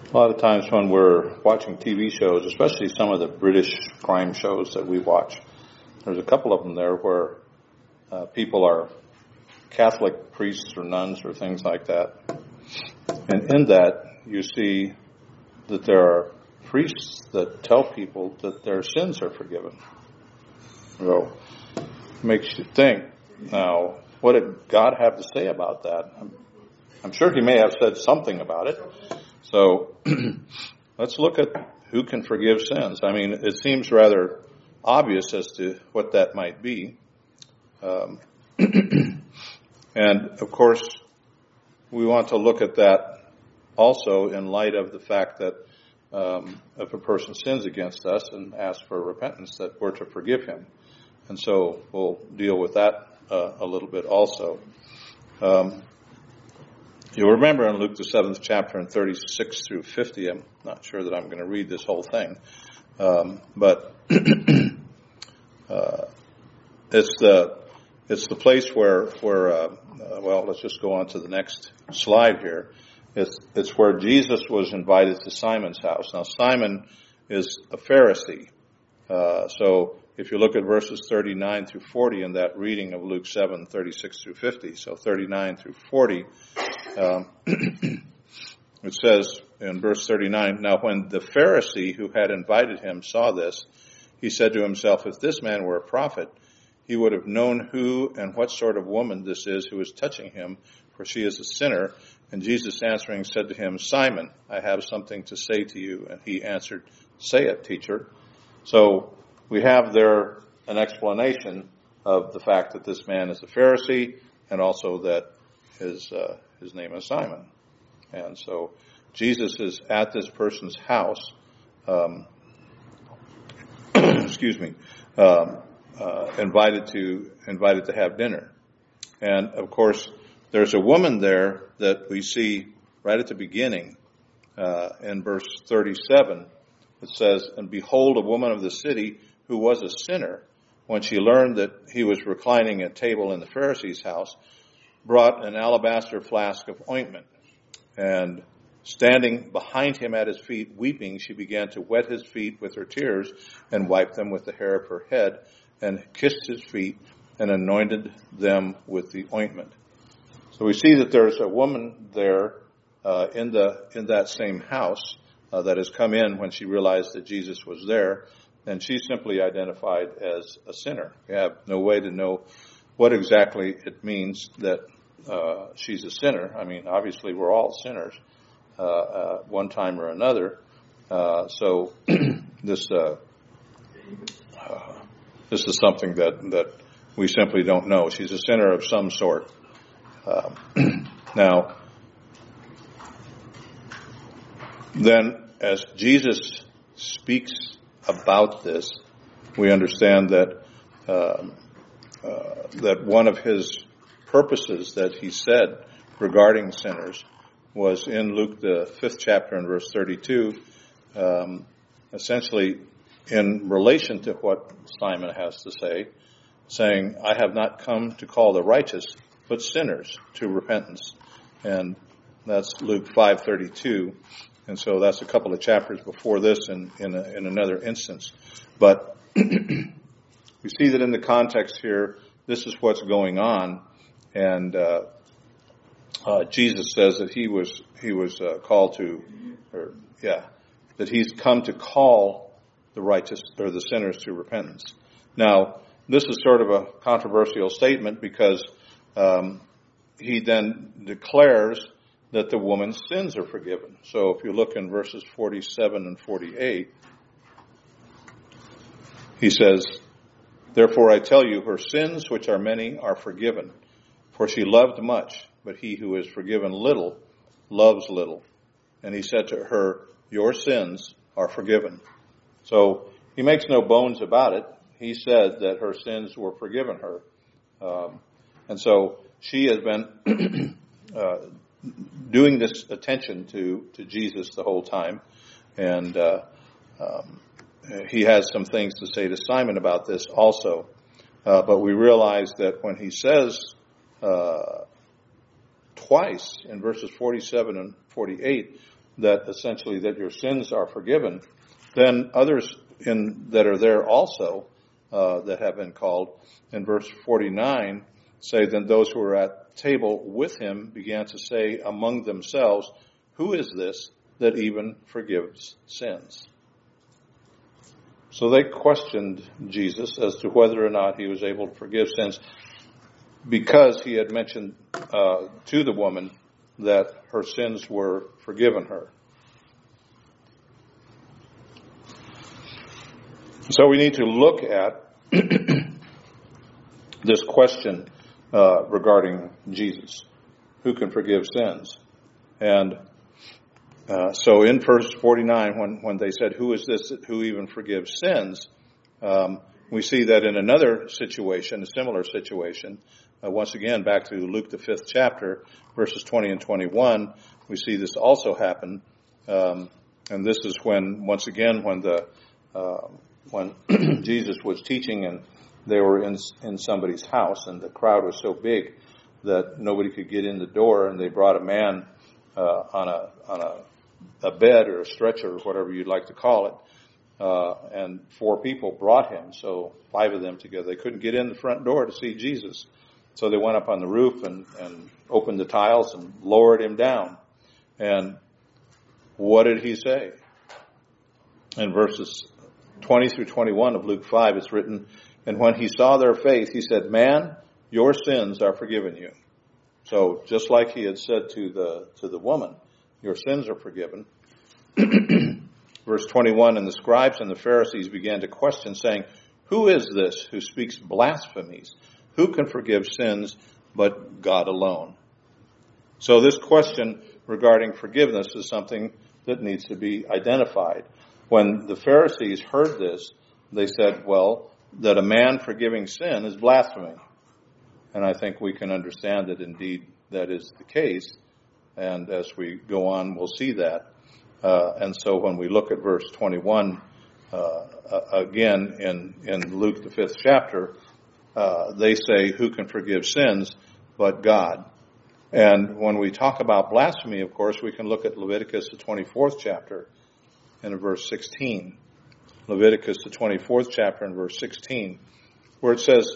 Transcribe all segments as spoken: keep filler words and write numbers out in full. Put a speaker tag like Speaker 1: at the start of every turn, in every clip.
Speaker 1: A lot of times when we're watching T V shows, especially some of the British crime shows that we watch, there's a couple of them there where uh, people are Catholic priests or nuns or things like that. And in that, you see that there are priests that tell people that their sins are forgiven. So, it makes you think, now, what did God have to say about that? I'm, I'm sure he may have said something about it. So, let's look at who can forgive sins. I mean, it seems rather obvious as to what that might be. Um, and, of course, we want to look at that also in light of the fact that um, if a person sins against us and asks for repentance, that we're to forgive him. And so we'll deal with that uh, a little bit also. Um, you'll remember in Luke the seventh chapter in thirty-six through fifty, I'm not sure that I'm going to read this whole thing, um, but uh, it's the it's the place where where uh, uh, well, let's just go on to the next slide here. It's it's where Jesus was invited to Simon's house. Now Simon is a Pharisee, uh, so if you look at verses thirty-nine through forty in that reading of Luke seven, thirty-six through fifty, so thirty-nine through forty, um, it says in verse thirty-nine, now when the Pharisee who had invited him saw this, he said to himself, if this man were a prophet, he would have known who and what sort of woman this is who is touching him, for she is a sinner. And Jesus answering said to him, Simon, I have something to say to you. And he answered, say it, teacher. So we have there an explanation of the fact that this man is a Pharisee and also that his uh, his name is Simon. And so Jesus is at this person's house, um, excuse me, um, uh, invited to invited to have dinner. And of course, there's a woman there that we see right at the beginning uh, in verse thirty-seven. It says, and behold, a woman of the city who was a sinner, when she learned that he was reclining at table in the Pharisee's house, brought an alabaster flask of ointment. And standing behind him at his feet, weeping, she began to wet his feet with her tears and wiped them with the hair of her head and kissed his feet and anointed them with the ointment. So we see that there's a woman there uh, in the in that same house uh, that has come in when she realized that Jesus was there, and she's simply identified as a sinner. We have no way to know what exactly it means that uh, she's a sinner. I mean, obviously we're all sinners uh, uh, one time or another. Uh, so this uh, uh, this is something that that we simply don't know. She's a sinner of some sort. Uh, now, then, as Jesus speaks about this, we understand that uh, uh, that one of his purposes that he said regarding sinners was in Luke the fifth chapter and verse thirty-two, um, essentially in relation to what Simon has to say, saying, I have not come to call the righteous, but sinners to repentance. And that's Luke five thirty-two. And so that's a couple of chapters before this in, in, a, in another instance. But we see that in the context here, this is what's going on. And uh, uh, Jesus says that he was he was uh, called to, or yeah, that he's come to call the righteous or the sinners to repentance. Now, this is sort of a controversial statement because um, he then declares that the woman's sins are forgiven. So if you look in verses forty-seven and forty-eight, he says, therefore I tell you, her sins, which are many, are forgiven. For she loved much, but he who is forgiven little loves little. And he said to her, your sins are forgiven. So he makes no bones about it. He said that her sins were forgiven her. Um, and so she has been uh, doing this attention to, to Jesus the whole time. And uh, um, he has some things to say to Simon about this also. Uh, but we realize that when he says uh, twice in verses forty-seven and forty-eight that essentially that your sins are forgiven, then others in that are there also uh, that have been called in verse forty-nine say, then those who were at table with him began to say among themselves, who is this that even forgives sins? So they questioned Jesus as to whether or not he was able to forgive sins, because he had mentioned uh, to the woman that her sins were forgiven her. So we need to look at this question uh, regarding Jesus. Who can forgive sins? And uh, so in verse forty-nine, when, when they said, who is this who even forgives sins? Um, we see that in another situation, a similar situation, uh, once again back to Luke the fifth chapter, verses twenty and twenty-one, we see this also happen. Um, and this is when, once again, when the uh, when Jesus was teaching and they were in in somebody's house, and the crowd was so big that nobody could get in the door, and they brought a man uh, on a on a, a bed or a stretcher or whatever you'd like to call it, uh, and four people brought him, so five of them together. They couldn't get in the front door to see Jesus, so they went up on the roof and, and opened the tiles and lowered him down. And what did he say? In verses twenty through twenty-one of Luke five, it's written, and when he saw their faith, he said, man, your sins are forgiven you. So just like he had said to the to the woman, your sins are forgiven. Verse twenty-one, and the scribes and the Pharisees began to question, saying, who is this who speaks blasphemies? Who can forgive sins but God alone? So this question regarding forgiveness is something that needs to be identified. When the Pharisees heard this, they said, well, that a man forgiving sin is blasphemy. And I think we can understand that indeed that is the case. And as we go on, we'll see that. Uh, and so when we look at verse twenty-one, uh, again in, in Luke the fifth chapter, uh, they say, who can forgive sins but God? And when we talk about blasphemy, of course, we can look at Leviticus the twenty-fourth chapter and verse sixteen. Leviticus the twenty-fourth chapter and verse sixteen, where it says,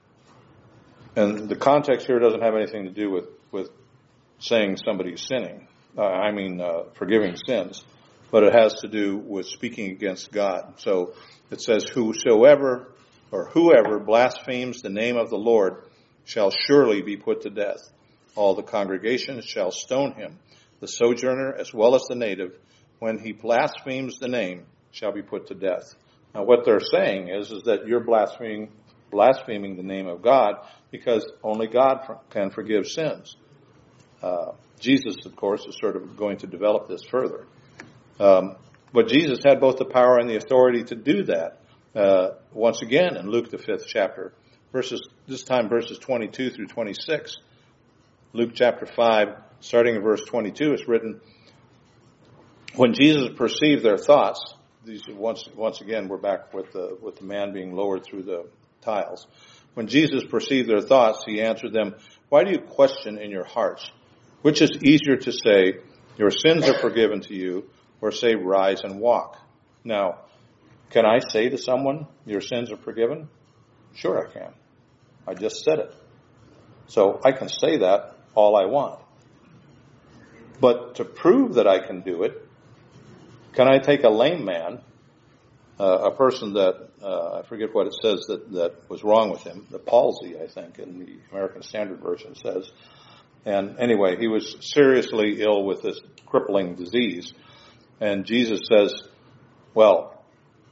Speaker 1: and the context here doesn't have anything to do with, with saying somebody's sinning. Uh, I mean, uh, forgiving sins. But it has to do with speaking against God. So it says, whosoever or whoever blasphemes the name of the Lord shall surely be put to death. All the congregation shall stone him. The sojourner as well as the native, when he blasphemes the name, shall be put to death. Now what they're saying is, is that you're blaspheming, blaspheming the name of God, because only God can forgive sins. Uh, Jesus, of course, is sort of going to develop this further. Um, but Jesus had both the power and the authority to do that. Uh, once again, in Luke the fifth chapter, verses this time verses twenty-two through twenty-six. Luke chapter five, starting in verse twenty-two, it's written, when Jesus perceived their thoughts, these once once again we're back with the with the man being lowered through the tiles. When Jesus perceived their thoughts, he answered them, why do you question in your hearts? Which is easier to say, your sins are forgiven to you, or say, rise and walk? Now, can I say to someone, your sins are forgiven? Sure I can. I just said it. So I can say that all I want. But to prove that I can do it, can I take a lame man, uh, a person that, uh, I forget what it says that, that was wrong with him, the palsy, I think, in the American Standard Version says. And anyway, he was seriously ill with this crippling disease. And Jesus says, well,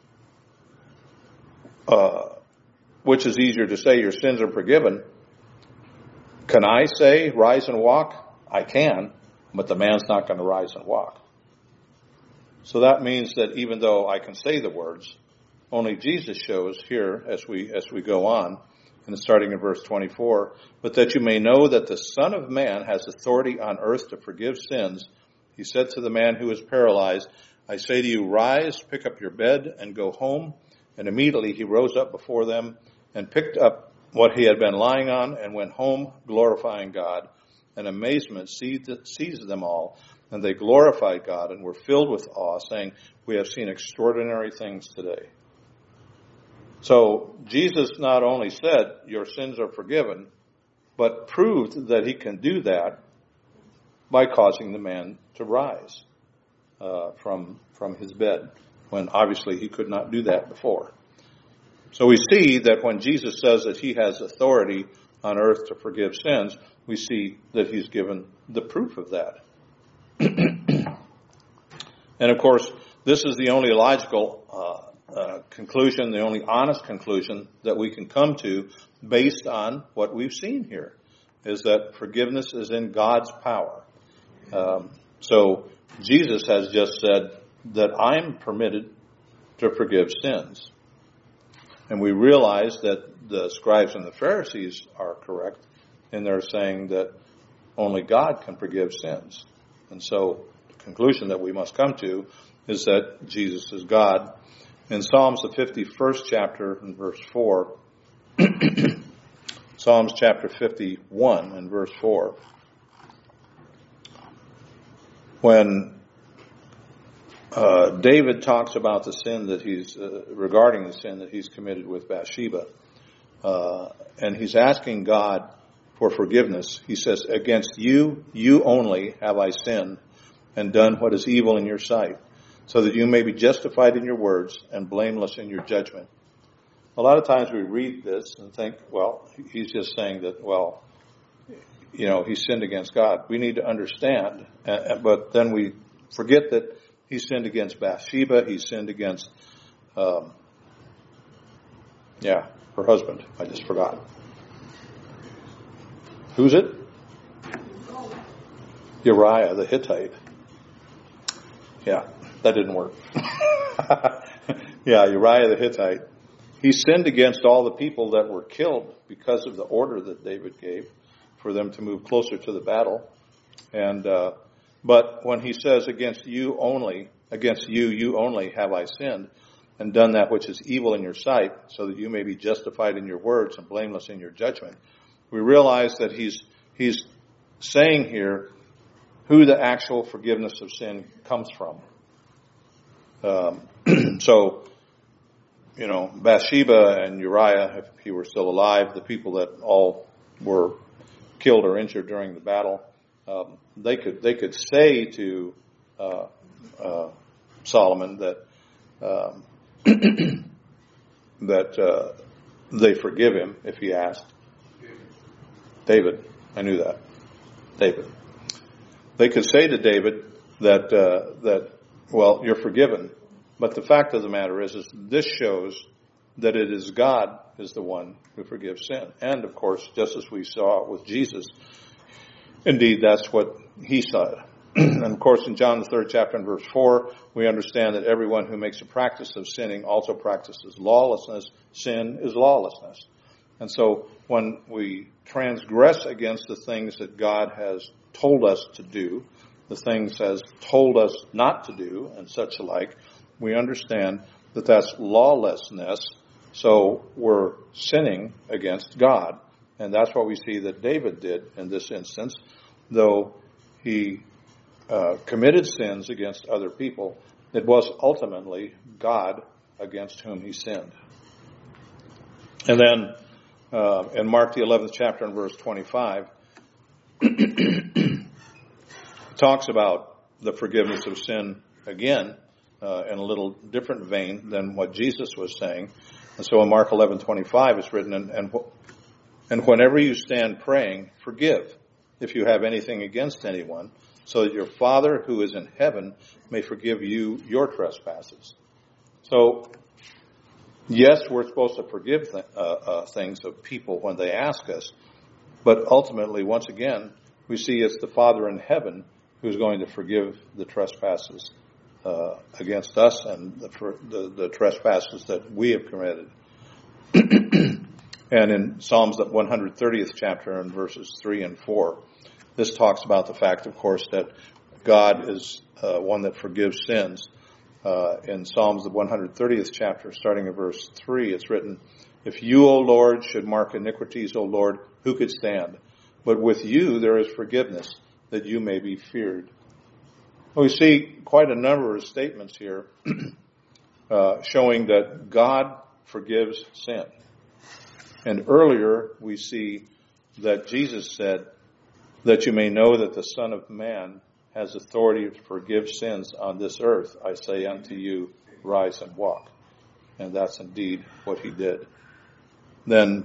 Speaker 1: uh, which is easier to say, your sins are forgiven? Can I say, rise and walk? I can, but the man's not going to rise and walk. So that means that even though I can say the words, only Jesus shows here as we as we go on, and starting in verse twenty-four, but that you may know that the Son of Man has authority on earth to forgive sins, he said to the man who was paralyzed, I say to you, rise, pick up your bed, and go home. And immediately he rose up before them and picked up what he had been lying on and went home glorifying God. And amazement seized them all. And they glorified God and were filled with awe, saying, "We have seen extraordinary things today." So Jesus not only said, "Your sins are forgiven," but proved that he can do that by causing the man to rise uh, from from his bed, when obviously he could not do that before. So we see that when Jesus says that he has authority on earth to forgive sins, we see that he's given the proof of that. And of course, this is the only logical uh, uh, conclusion, the only honest conclusion that we can come to based on what we've seen here, is that forgiveness is in God's power. Um, so Jesus has just said that I'm permitted to forgive sins. And we realize that the scribes and the Pharisees are correct in their saying that only God can forgive sins. And so the conclusion that we must come to is that Jesus is God. In Psalms, the fifty-first chapter and verse four, Psalms chapter fifty-one and verse four, when uh, David talks about the sin that he's, uh, regarding the sin that he's committed with Bathsheba, uh, and he's asking God for forgiveness, he says, "Against you, you only have I sinned and done what is evil in your sight, so that you may be justified in your words and blameless in your judgment." A lot of times we read this and think, well, he's just saying that, well, you know, he sinned against God. We need to understand, uh, but then we forget that he sinned against Bathsheba. He sinned against, um, yeah, her husband. I just forgot. Who's it? Uriah the Hittite. Yeah, that didn't work. Yeah, Uriah the Hittite. He sinned against all the people that were killed because of the order that David gave for them to move closer to the battle. And uh, but when he says, "Against you only, against you, you only have I sinned, and done that which is evil in your sight, so that you may be justified in your words and blameless in your judgment," we realize that he's he's saying here who the actual forgiveness of sin comes from. Um, so, you know, Bathsheba and Uriah, if he were still alive, the people that all were killed or injured during the battle, um, they could they could say to uh, uh, Solomon that um, that uh, they forgive him if he asked. David, I knew that. David. They could say to David that uh, that well, you're forgiven. But the fact of the matter is, is this shows that it is God is the one who forgives sin. And of course, just as we saw with Jesus, indeed, that's what he saw. And of course, in John the third chapter and verse four, we understand that everyone who makes a practice of sinning also practices lawlessness. Sin is lawlessness. And so when we transgress against the things that God has told us to do, the things has told us not to do, and such alike, we understand that that's lawlessness. So we're sinning against God. And that's what we see that David did in this instance. Though he uh, committed sins against other people, it was ultimately God against whom he sinned. And then uh, in Mark the eleventh chapter and verse twenty-five, talks about the forgiveness of sin again uh, in a little different vein than what Jesus was saying. And so in Mark eleven twenty-five it's written, and, and, and whenever you stand praying, forgive if you have anything against anyone, so that your Father who is in heaven may forgive you your trespasses. So, yes, we're supposed to forgive th- uh, uh, things of people when they ask us, but ultimately, once again, we see it's the Father in heaven who's going to forgive the trespasses uh, against us and the, for, the, the trespasses that we have committed. And in Psalms, the one hundred thirtieth chapter and verses three and four, this talks about the fact, of course, that God is uh, one that forgives sins. Uh, in Psalms, the one hundred thirtieth chapter, starting at verse three, it's written, "If you, O Lord, should mark iniquities, O Lord, who could stand? But with you there is forgiveness, that you may be feared." We see quite a number of statements here uh, showing that God forgives sin. And earlier we see that Jesus said, that you may know that the Son of Man has authority to forgive sins on this earth. I say unto you, rise and walk. And that's indeed what he did. Then,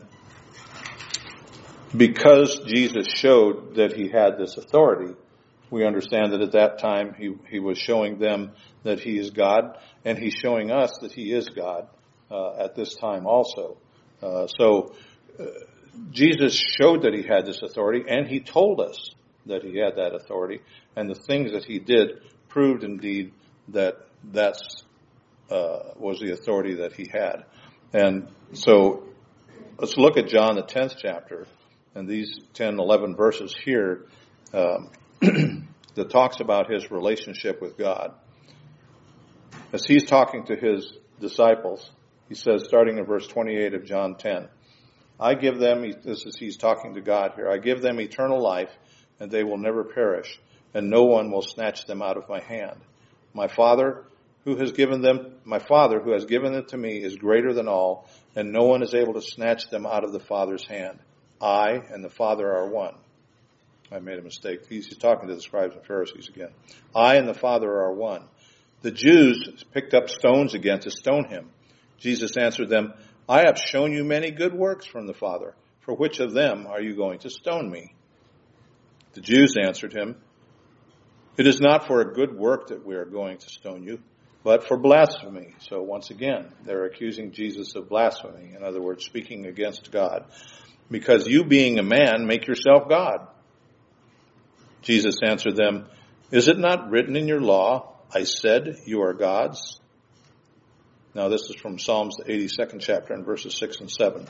Speaker 1: because Jesus showed that he had this authority, we understand that at that time he, he was showing them that he is God, and he's showing us that he is God uh, at this time also. Uh, so, uh, Jesus showed that he had this authority, and he told us that he had that authority, and the things that he did proved indeed that that's uh, was the authority that he had. And so let's look at John the tenth chapter, and these ten, eleven verses here um, that talks about his relationship with God. As he's talking to his disciples, he says, starting in verse twenty-eight of John ten, I give them, this is, he's talking to God here, I give them eternal life, and they will never perish, and no one will snatch them out of my hand. My Father, who has given them, my Father, who has given them to me, is greater than all, and no one is able to snatch them out of the Father's hand. I and the Father are one. I made a mistake. He's talking to the scribes and Pharisees again. I and the Father are one. The Jews picked up stones again to stone him. Jesus answered them, I have shown you many good works from the Father. For which of them are you going to stone me? The Jews answered him, it is not for a good work that we are going to stone you, but for blasphemy. So once again, they're accusing Jesus of blasphemy. In other words, speaking against God. Because you being a man, make yourself God. Jesus answered them, is it not written in your law, I said you are gods? Now this is from Psalms, the eighty-second chapter, and verses six and seven.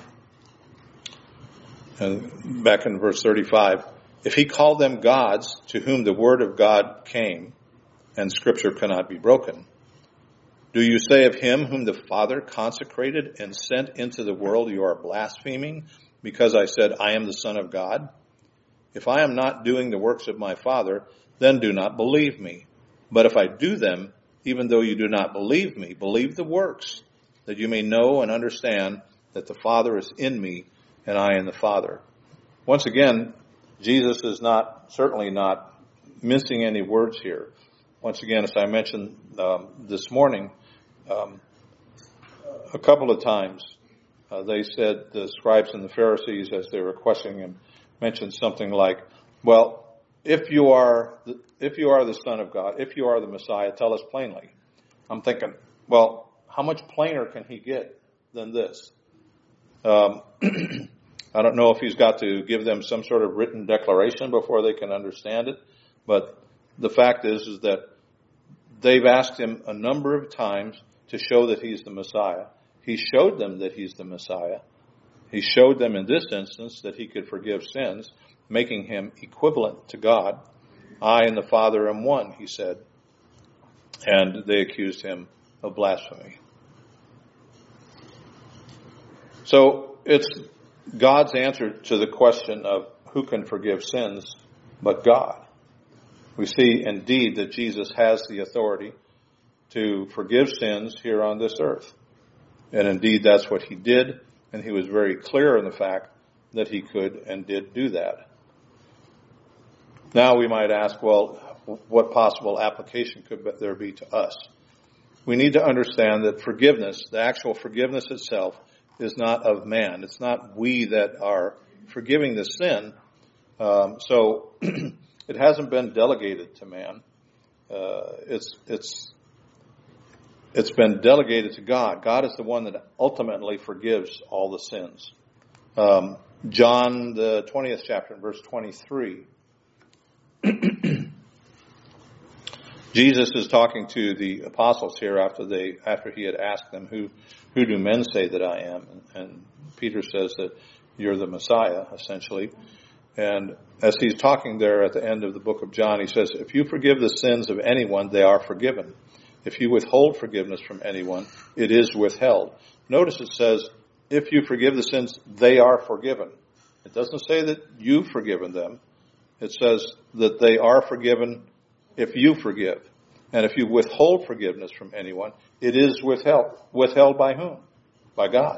Speaker 1: And back in verse thirty-five, if he called them gods to whom the word of God came, and scripture cannot be broken, do you say of him whom the Father consecrated and sent into the world, you are blaspheming, because I said, I am the Son of God? If I am not doing the works of my Father, then do not believe me. But if I do them, even though you do not believe me, believe the works, that you may know and understand that the Father is in me, and I in the Father. Once again, Jesus is not, certainly not mincing any words here. Once again, as I mentioned um, this morning, um, a couple of times, uh, they said, the scribes and the Pharisees, as they were questioning him, mentioned something like, well, if you are the, if you are the Son of God, if you are the Messiah, tell us plainly. I'm thinking, well, how much plainer can he get than this? Um, I don't know if he's got to give them some sort of written declaration before they can understand it, but the fact is, is that they've asked him a number of times to show that he's the Messiah. He showed them that he's the Messiah. He showed them in this instance that he could forgive sins, making him equivalent to God. I and the Father am one, he said. And they accused him of blasphemy. So it's God's answer to the question of who can forgive sins but God. We see indeed that Jesus has the authority to forgive sins here on this earth. And indeed that's what he did, and he was very clear in the fact that he could and did do that. Now we might ask, well, what possible application could there be to us? We need to understand that forgiveness, the actual forgiveness itself, is not of man. It's not we that are forgiving the sin. Um, so it hasn't been delegated to man. Uh, it's it's it's been delegated to God. God is the one that ultimately forgives all the sins. Um, John the twentieth chapter, verse twenty-three. Jesus is talking to the apostles here after they after he had asked them, who who do men say that I am? And, and Peter says that you're the Messiah, essentially. And as he's talking there at the end of the book of John, he says, if you forgive the sins of anyone, they are forgiven. If you withhold forgiveness from anyone, it is withheld. Notice it says, if you forgive the sins, they are forgiven. It doesn't say that you've forgiven them. It says that they are forgiven if you forgive. And if you withhold forgiveness from anyone, it is withheld. Withheld by whom? By God.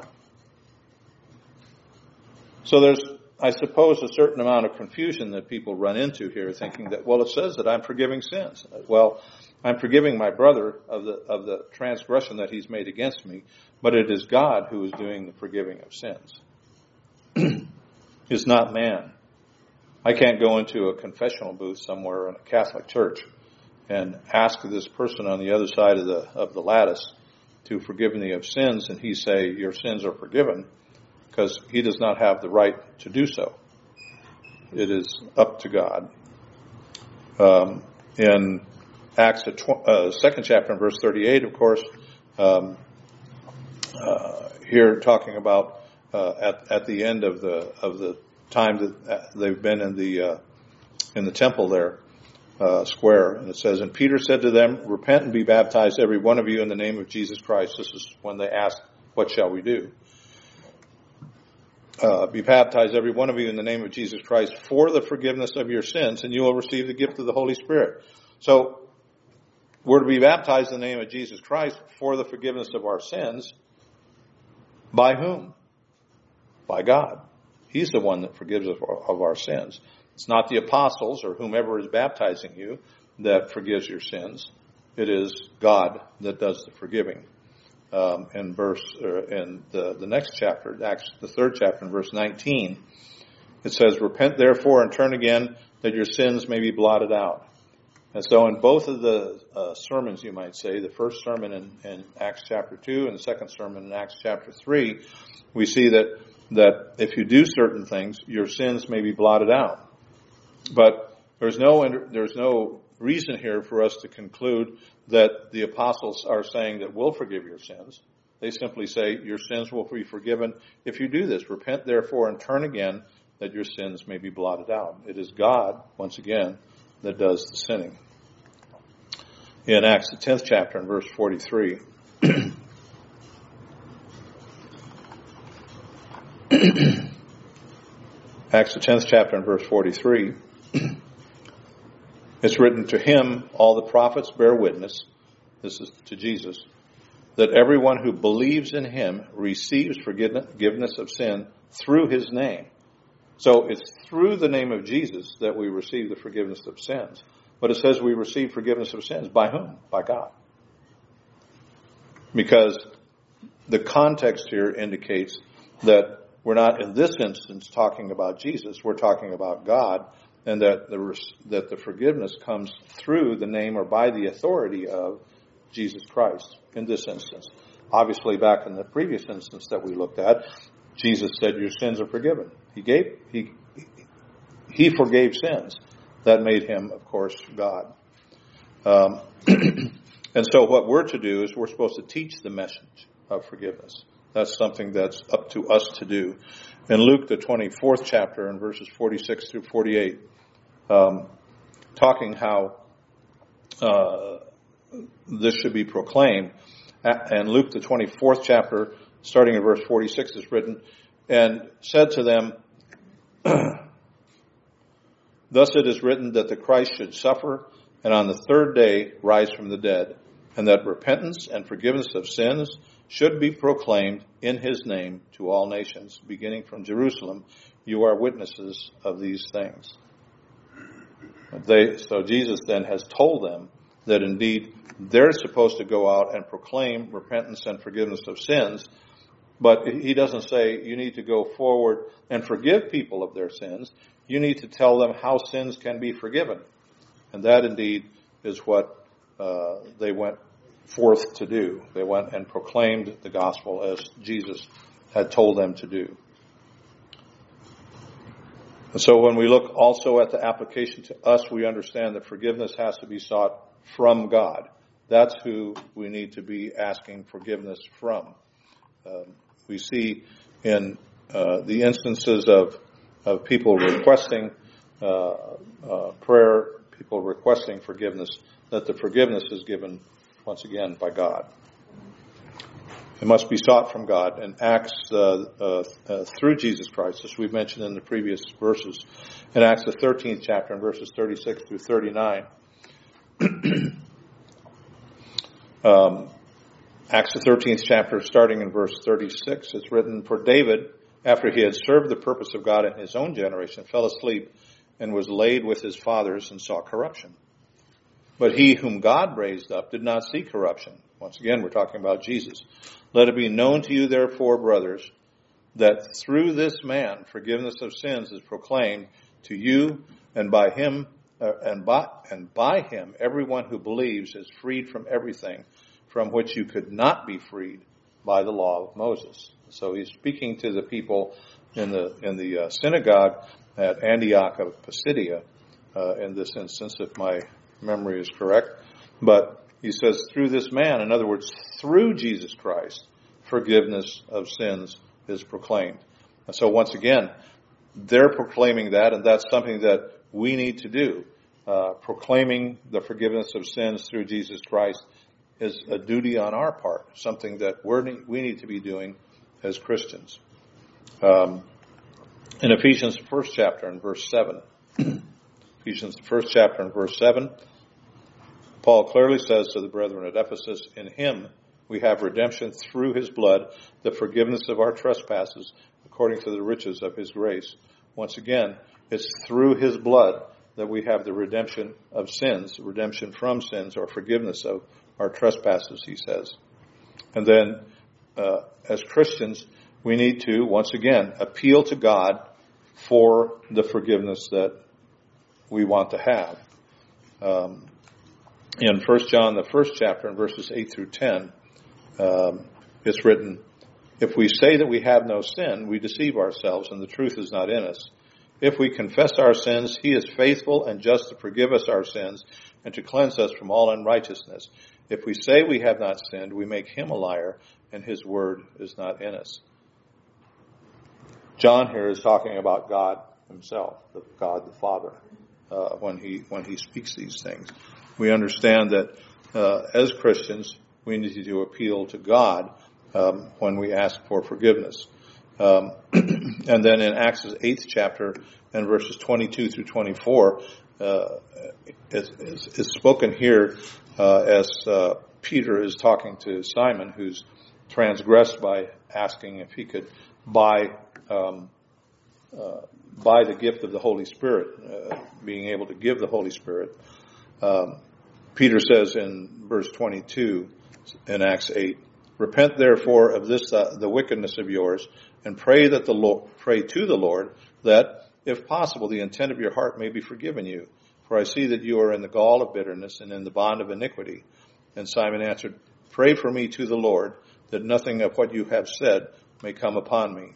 Speaker 1: So there's, I suppose, a certain amount of confusion that people run into here, thinking that, well, it says that I'm forgiving sins. Well, I'm forgiving my brother of the of the transgression that he's made against me, but it is God who is doing the forgiving of sins. It's not man. I can't go into a confessional booth somewhere in a Catholic church and ask this person on the other side of the of the lattice to forgive me of sins, and he say, your sins are forgiven, because he does not have the right to do so. It is up to God. Um, in Acts, the tw- uh, second chapter, in verse thirty-eight, of course, um, uh, here talking about uh, at at the end of the of the time that they've been in the uh, in the temple there. Uh, square, and it says, and Peter said to them, repent and be baptized every one of you in the name of Jesus Christ. This is when they asked, what shall we do? Uh, be baptized every one of you in the name of Jesus Christ for the forgiveness of your sins, and you will receive the gift of the Holy Spirit. So we're to be baptized in the name of Jesus Christ for the forgiveness of our sins. By whom? By God. He's the one that forgives us of our sins. It's not the apostles or whomever is baptizing you that forgives your sins. It is God that does the forgiving. Um, in verse, uh, in the, the next chapter, Acts, the third chapter, in verse nineteen, it says, repent therefore and turn again, that your sins may be blotted out. And so in both of the uh, sermons, you might say, the first sermon in, in Acts chapter two and the second sermon in Acts chapter three, we see that, that if you do certain things, your sins may be blotted out. But there's no there's no reason here for us to conclude that the apostles are saying that we'll forgive your sins. They simply say your sins will be forgiven if you do this. Repent therefore and turn again, that your sins may be blotted out. It is God, once again, that does the sinning. In Acts the tenth chapter and verse forty-three. Acts the tenth chapter and verse forty-three. It's written, to him all the prophets bear witness, this is to Jesus, that everyone who believes in him receives forgiveness of sin through his name. So it's through the name of Jesus that we receive the forgiveness of sins. But it says we receive forgiveness of sins. By whom? By God. Because the context here indicates that we're not in this instance talking about Jesus, we're talking about God, and that the that the forgiveness comes through the name or by the authority of Jesus Christ in this instance. Obviously, back in the previous instance that we looked at, Jesus said, your sins are forgiven. He gave, he, he forgave sins. That made him, of course, God. Um, and so what we're to do is we're supposed to teach the message of forgiveness. That's something that's up to us to do. In Luke, the twenty-fourth chapter, in verses forty-six through forty-eight, um, talking how uh, this should be proclaimed. And Luke, the twenty-fourth chapter, starting in verse forty-six, is written, and said to them, thus it is written that the Christ should suffer, and on the third day rise from the dead, and that repentance and forgiveness of sins should be proclaimed in his name to all nations, beginning from Jerusalem. You are witnesses of these things. They, so Jesus then has told them that indeed they're supposed to go out and proclaim repentance and forgiveness of sins, but he doesn't say you need to go forward and forgive people of their sins. You need to tell them how sins can be forgiven. And that indeed is what uh, they went forth to do. They went and proclaimed the gospel as Jesus had told them to do. And so when we look also at the application to us, we understand that forgiveness has to be sought from God. That's who we need to be asking forgiveness from. Um, we see in uh, the instances of of people requesting uh, uh, prayer, people requesting forgiveness, that the forgiveness is given once again by God. It must be sought from God and acts uh, uh, uh, through Jesus Christ, as we've mentioned in the previous verses. In Acts the thirteenth chapter, in verses thirty-six through thirty-nine, um, Acts the thirteenth chapter, starting in verse thirty-six, it's written, "For David, after he had served the purpose of God in his own generation, fell asleep and was laid with his fathers and saw corruption. But he whom God raised up did not see corruption." Once again, we're talking about Jesus. "Let it be known to you, therefore, brothers, that through this man forgiveness of sins is proclaimed to you, and by him, uh, and by and by him, everyone who believes is freed from everything from which you could not be freed by the law of Moses." So he's speaking to the people in the in the uh, synagogue at Antioch of Pisidia, uh, in this instance, if my memory is correct. But he says, through this man, in other words, through Jesus Christ, forgiveness of sins is proclaimed. And so once again, they're proclaiming that, and that's something that we need to do. Uh, proclaiming the forgiveness of sins through Jesus Christ is a duty on our part, something that we're, we need to be doing as Christians. Um, in Ephesians, first chapter, in verse seven, Ephesians, the first chapter, in verse seven, Paul clearly says to the brethren at Ephesus, "In him we have redemption through his blood, the forgiveness of our trespasses, according to the riches of his grace." Once again, it's through his blood that we have the redemption of sins, redemption from sins, or forgiveness of our trespasses, he says. And then, uh, as Christians, we need to, once again, appeal to God for the forgiveness that we want to have. Um, in First John, the first chapter, in verses eight through ten, um, it's written, "If we say that we have no sin, we deceive ourselves, and the truth is not in us. If we confess our sins, he is faithful and just to forgive us our sins and to cleanse us from all unrighteousness. If we say we have not sinned, we make him a liar, and his word is not in us." John here is talking about God himself, the God the Father, uh, when he when he speaks these things. We understand that uh, as Christians, we need to appeal to God um, when we ask for forgiveness. Um, and then in Acts eighth chapter and verses twenty-two through twenty-four, uh, is, is, is spoken here uh, as uh, Peter is talking to Simon, who's transgressed by asking if he could buy um, uh, buy the gift of the Holy Spirit, uh, being able to give the Holy Spirit. Um, Peter says in verse twenty-two in Acts eight, "Repent therefore of this uh, the wickedness of yours, and pray that the Lord, pray to the Lord that, if possible, the intent of your heart may be forgiven you. For I see that you are in the gall of bitterness and in the bond of iniquity." And Simon answered, "Pray for me to the Lord, that nothing of what you have said may come upon me."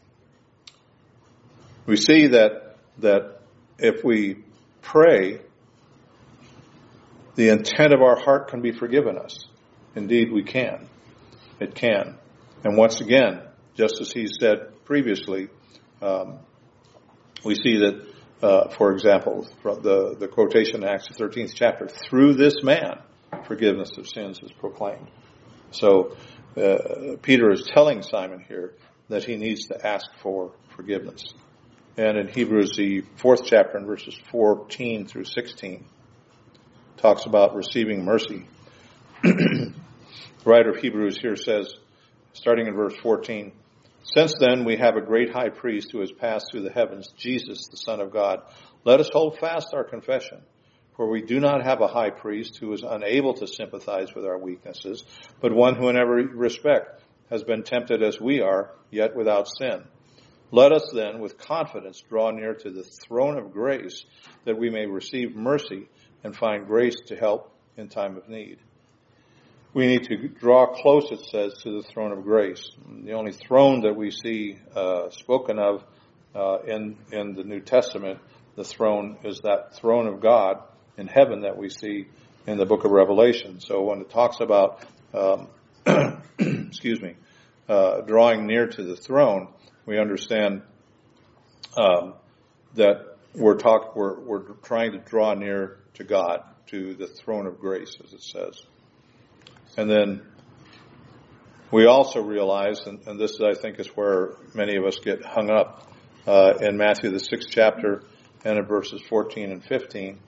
Speaker 1: We see that that if we pray, the intent of our heart can be forgiven us. Indeed, we can. It can. And once again, just as he said previously, um, we see that, uh, for example, from the, the quotation in Acts the thirteenth chapter, "Through this man, forgiveness of sins is proclaimed." So uh, Peter is telling Simon here that he needs to ask for forgiveness. And in Hebrews, the fourth chapter, in verses fourteen through sixteen, talks about receiving mercy. The writer of Hebrews here says, starting in verse fourteen, "Since then we have a great high priest who has passed through the heavens, Jesus, the Son of God. Let us hold fast our confession. For we do not have a high priest who is unable to sympathize with our weaknesses, but one who in every respect has been tempted as we are, yet without sin. Let us then with confidence draw near to the throne of grace, that we may receive mercy and find grace to help in time of need." We need to draw close, it says, to the throne of grace. The only throne that we see uh, spoken of uh, in in the New Testament, the throne is that throne of God in heaven that we see in the book of Revelation. So when it talks about, um, excuse me, uh, drawing near to the throne, we understand um, that we're talk we're we're trying to draw near to God, to the throne of grace, as it says. And then we also realize, and, and this I think is where many of us get hung up, uh, in Matthew the sixth chapter and in verses fourteen and fifteen,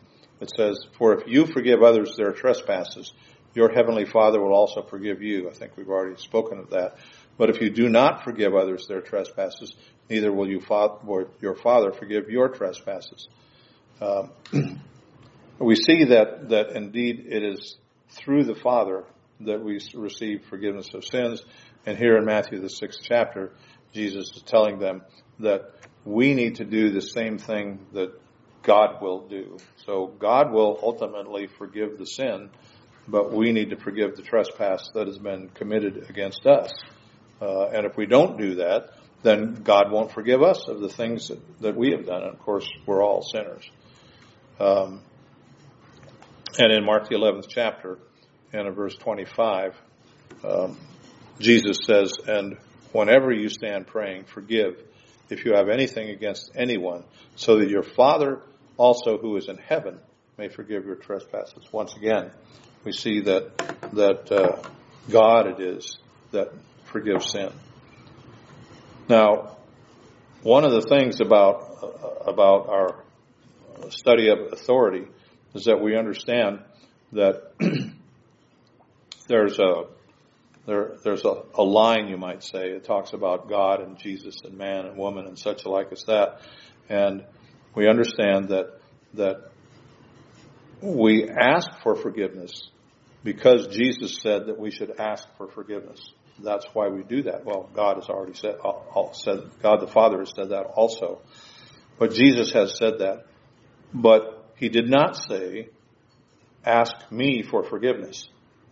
Speaker 1: It says, "For if you forgive others their trespasses, your heavenly Father will also forgive you." I think we've already spoken of that. "But if you do not forgive others their trespasses, neither will you fa- your Father forgive your trespasses." Um, we see that, that indeed it is through the Father that we receive forgiveness of sins. And here in Matthew, the sixth chapter, Jesus is telling them that we need to do the same thing that God will do. So God will ultimately forgive the sin, but we need to forgive the trespass that has been committed against us. Uh, and if we don't do that, then God won't forgive us of the things that, that we have done. And of course, we're all sinners. Um, and in Mark the eleventh chapter, and in verse twenty-five, um, Jesus says, "And whenever you stand praying, forgive if you have anything against anyone, so that your Father also who is in heaven may forgive your trespasses." Once again, we see that that uh, God it is that forgives sin. Now, one of the things about uh, about our study of authority is that we understand that there's a there there's a, a line, you might say. It talks about God and Jesus and man and woman and such alike as that, and we understand that that we ask for forgiveness because Jesus said that we should ask for forgiveness. That's why we do that. Well, God has already said, said God the Father has said that also. But Jesus has said that. But he did not say, "Ask me for forgiveness."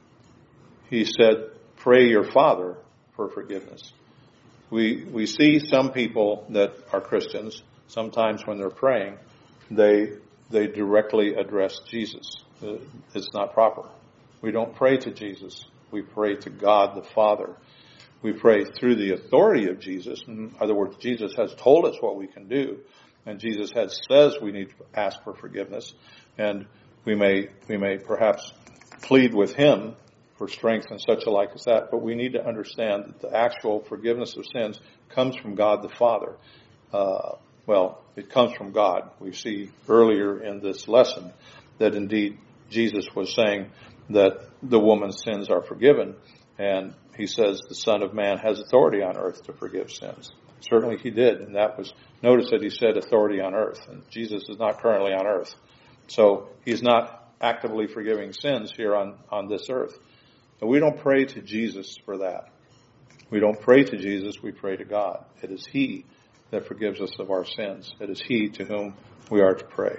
Speaker 1: He said, "Pray your Father for forgiveness." We we see some people that are Christians, sometimes when they're praying, they they directly address Jesus. It's not proper. We don't pray to Jesus. We pray to God the Father. We pray through the authority of Jesus. In other words, Jesus has told us what we can do, and Jesus has says we need to ask for forgiveness, and we may we may perhaps plead with him for strength and such alike as that, but we need to understand that the actual forgiveness of sins comes from God the Father. Uh, well, it comes from God. We see earlier in this lesson that indeed Jesus was saying that the woman's sins are forgiven, and he says the Son of Man has authority on earth to forgive sins. Certainly he did, and that was, notice that he said authority on earth, and Jesus is not currently on earth. So he's not actively forgiving sins here on, on this earth. And we don't pray to Jesus for that. We don't pray to Jesus, we pray to God. It is he that forgives us of our sins. It is he to whom we are to pray.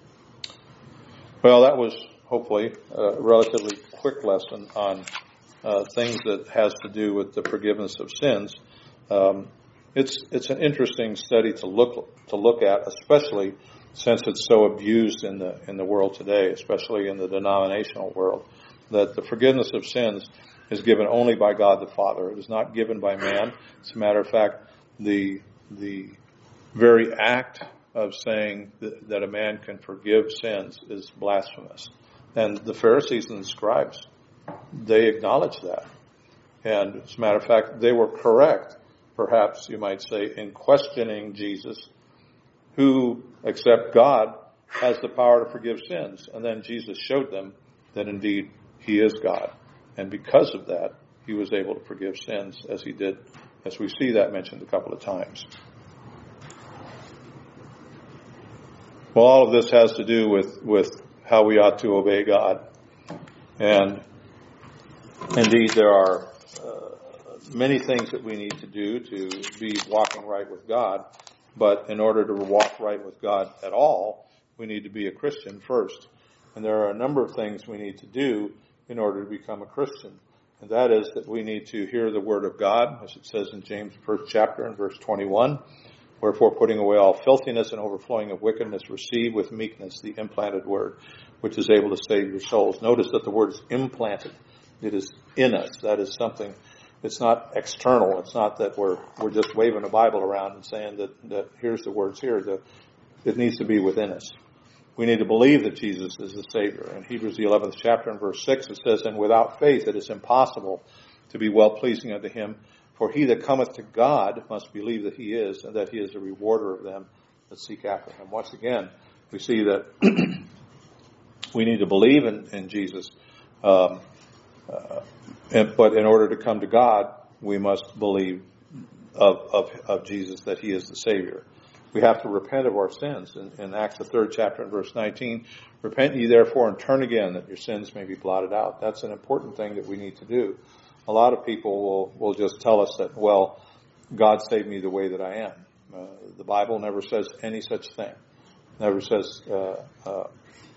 Speaker 1: Well, that was hopefully a relatively quick lesson on uh, things that has to do with the forgiveness of sins. Um, it's it's an interesting study to look to look at, especially since it's so abused in the in the world today, especially in the denominational world, that the forgiveness of sins is given only by God the Father. It is not given by man. As a matter of fact, the the very act of saying that, that a man can forgive sins is blasphemous. And the Pharisees and the scribes, they acknowledged that. And as a matter of fact, they were correct, perhaps you might say, in questioning Jesus, who, except God, has the power to forgive sins. And then Jesus showed them that indeed he is God. And because of that, he was able to forgive sins as he did, as we see that mentioned a couple of times. Well, all of this has to do with, with how we ought to obey God. And indeed, there are uh, many things that we need to do to be walking right with God. But in order to walk right with God at all, we need to be a Christian first. And there are a number of things we need to do in order to become a Christian. And that is that we need to hear the word of God, as it says in James first chapter and verse twenty-one. "Wherefore, putting away all filthiness and overflowing of wickedness, receive with meekness the implanted word, which is able to save your souls." Notice that the word is implanted. It is in us. That is something, it's not external. It's not that we're we're just waving a Bible around and saying that, that here's the words here. The, it needs to be within us. We need to believe that Jesus is the Savior. In Hebrews the eleventh chapter and verse six, it says, "And without faith it is impossible to be well-pleasing unto him. For he that cometh to God must believe that he is, and that he is a rewarder of them that seek after him." Once again, we see that We need to believe in, in Jesus. Um, uh, and, but in order to come to God, we must believe of, of, of Jesus, that he is the Savior. We have to repent of our sins. In, in Acts, the third chapter, and verse nineteen, repent ye therefore and turn again, that your sins may be blotted out. That's an important thing that we need to do. A lot of people will, will just tell us that, well, God saved me the way that I am. Uh, the Bible never says any such thing. Never says, uh, uh,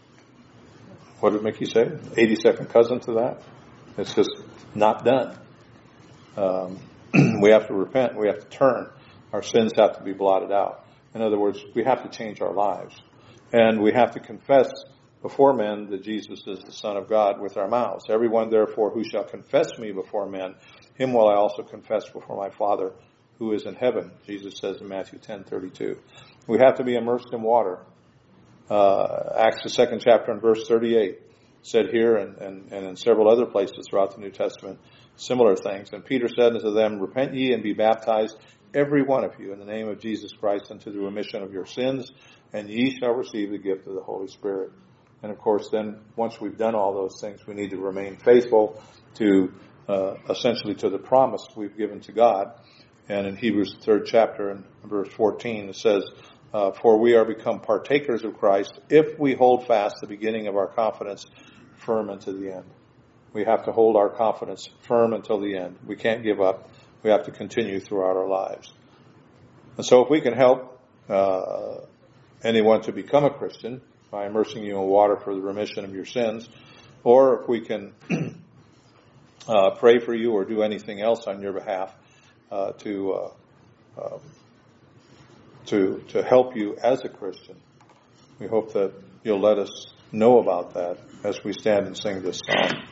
Speaker 1: what did Mickey say? eighty-second cousin to that? It's just not done. Um, we have to repent. We have to turn. Our sins have to be blotted out. In other words, we have to change our lives. And we have to confess before men that Jesus is the Son of God with our mouths. Everyone, therefore, who shall confess me before men, him will I also confess before my Father who is in heaven, Jesus says in Matthew ten thirty-two. We have to be immersed in water. Uh, Acts, the second chapter and verse thirty-eight, said here and, and, and in several other places throughout the New Testament, similar things. And Peter said unto them, repent ye and be baptized, every one of you, in the name of Jesus Christ, unto the remission of your sins, and ye shall receive the gift of the Holy Spirit. And of course, then once we've done all those things, we need to remain faithful to, uh, essentially to the promise we've given to God. And in Hebrews, the third chapter and verse fourteen, it says, uh, for we are become partakers of Christ if we hold fast the beginning of our confidence firm unto the end. We have to hold our confidence firm until the end. We can't give up. We have to continue throughout our lives. And so if we can help uh, anyone to become a Christian by immersing you in water for the remission of your sins, or if we can uh, pray for you or do anything else on your behalf uh, to uh, uh, to to help you as a Christian, we hope that you'll let us know about that as we stand and sing this song.